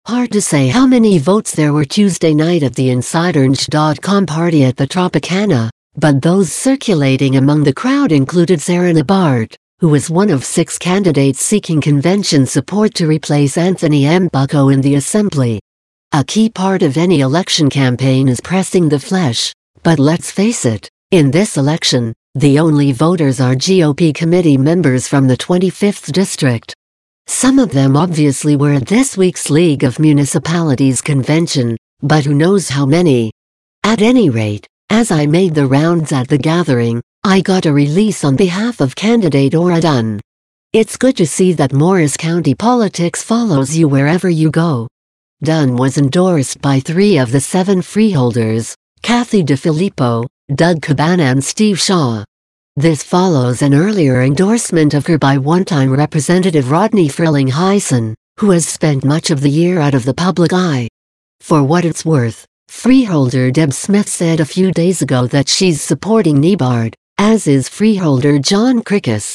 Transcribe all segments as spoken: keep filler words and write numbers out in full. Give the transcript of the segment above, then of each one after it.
Hard to say how many votes there were Tuesday night at the Insidernch dot com party at the Tropicana, but those circulating among the crowd included Sarah Nabard, who was one of six candidates seeking convention support to replace Anthony M. Bucko in the Assembly. A key part of any election campaign is pressing the flesh, but let's face it, in this election, the only voters are G O P committee members from the twenty-fifth District. Some of them obviously were at this week's League of Municipalities convention, but who knows how many. At any rate, as I made the rounds at the gathering, I got a release on behalf of candidate Ora Dunn. It's good to see that Morris County politics follows you wherever you go. Dunn was endorsed by three of the seven freeholders, Kathy DeFilippo, Doug Cabana and Steve Shaw. This follows an earlier endorsement of her by one-time Representative Rodney Frilling-Hyson, who has spent much of the year out of the public eye. For what it's worth, freeholder Deb Smith said a few days ago that she's supporting Nabard, as is freeholder John Crickus.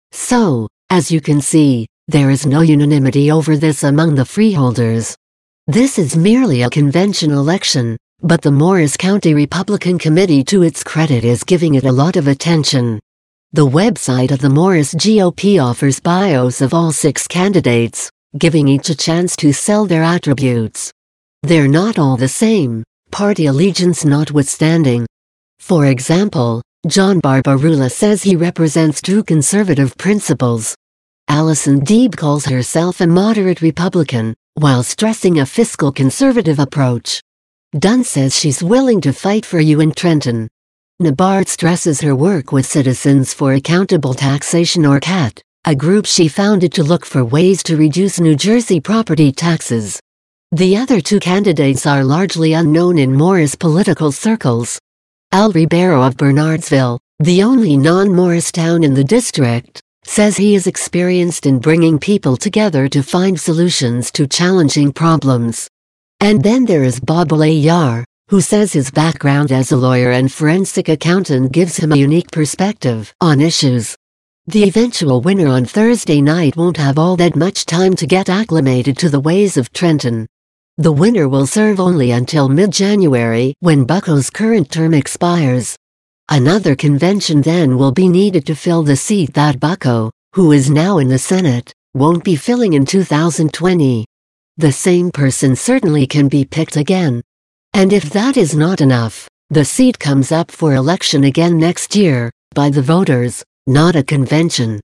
So, as you can see, there is no unanimity over this among the freeholders. This is merely a convention election, but the Morris County Republican Committee, to its credit, is giving it a lot of attention. The website of the Morris G O P offers bios of all six candidates, giving each a chance to sell their attributes. They're not all the same, party allegiance notwithstanding. For example, John Barbarula says he represents true conservative principles. Allison Deeb calls herself a moderate Republican, while stressing a fiscal conservative approach. Dunn says she's willing to fight for you in Trenton. Nabard stresses her work with Citizens for Accountable Taxation, or C A T, a group she founded to look for ways to reduce New Jersey property taxes. The other two candidates are largely unknown in Morris political circles. Al Ribeiro of Bernardsville, the only non-Morris town in the district, says he is experienced in bringing people together to find solutions to challenging problems. And then there is Bob Layar, who says his background as a lawyer and forensic accountant gives him a unique perspective on issues. The eventual winner on Thursday night won't have all that much time to get acclimated to the ways of Trenton. The winner will serve only until mid-January, when Bucko's current term expires. Another convention then will be needed to fill the seat that Bucko, who is now in the Senate, won't be filling in two thousand twenty. The same person certainly can be picked again. And if that is not enough, the seat comes up for election again next year, by the voters, not a convention.